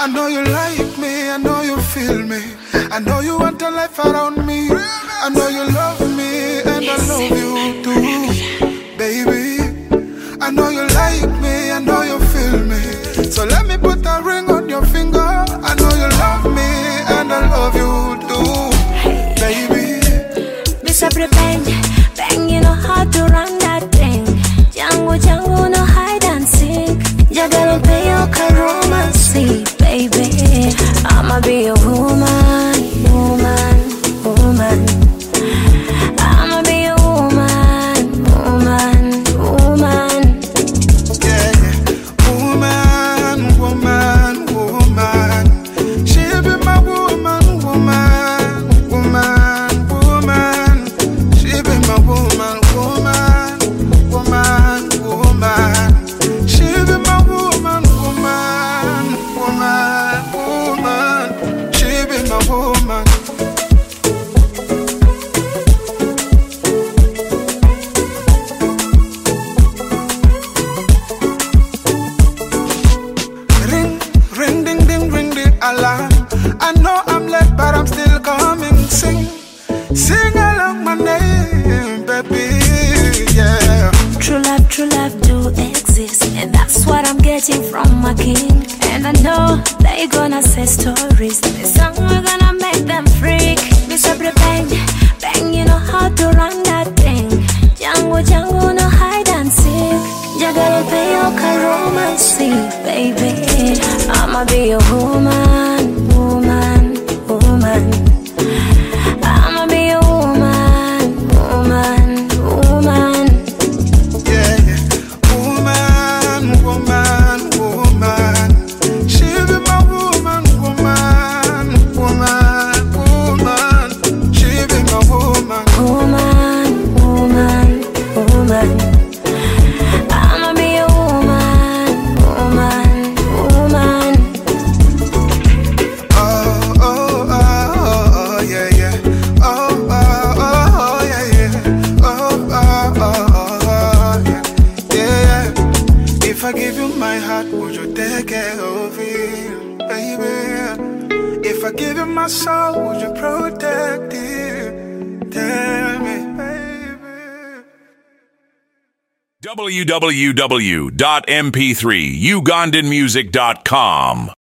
I know you like me, I know you feel me. I know you want a life around me. I know you love me, and I love you too, baby. I know you like me, I know you feel me. So let me put a ring on your finger. I know you love me, and I love you too, baby. Bisa bang, bang, you know how to run that thing. Jango, jango, no hide and seek. Jagalo pay your romance, baby. I'ma be a woman, woman, woman. I'ma be a woman, woman, woman. Yeah, woman, woman, woman. She be my woman, woman, woman, woman. She be my woman, woman, woman, woman. She be my woman, woman, woman, woman. She be my woman. Ring, ring, ding, ding, ring the alarm. I know I'm late, but I'm still coming. Sing, sing along my name, baby. Yeah. True love do exist, and that's what I'm getting from my king. And I know they gonna say stories. This song we're gonna make them freak. Mr. Bang, bang, you know how to run that thing. Jango, jango, no hide and seek. Jagalo pay your romance, baby. I'ma be a woman, woman, woman. I'ma be a woman, woman, woman. Yeah, woman, woman, woman. She be my woman, woman, woman, woman. She be my woman. Woman, woman, woman. I'ma be a woman, woman, woman. Oh, oh, oh, oh, yeah, yeah. Oh, oh, oh, yeah, yeah. Oh, oh, oh, oh, yeah, yeah. If I give you my heart, would you take care of it, baby? If I give you my soul, would you protect it? Tell me, baby. www.mp3ugandanmusic.com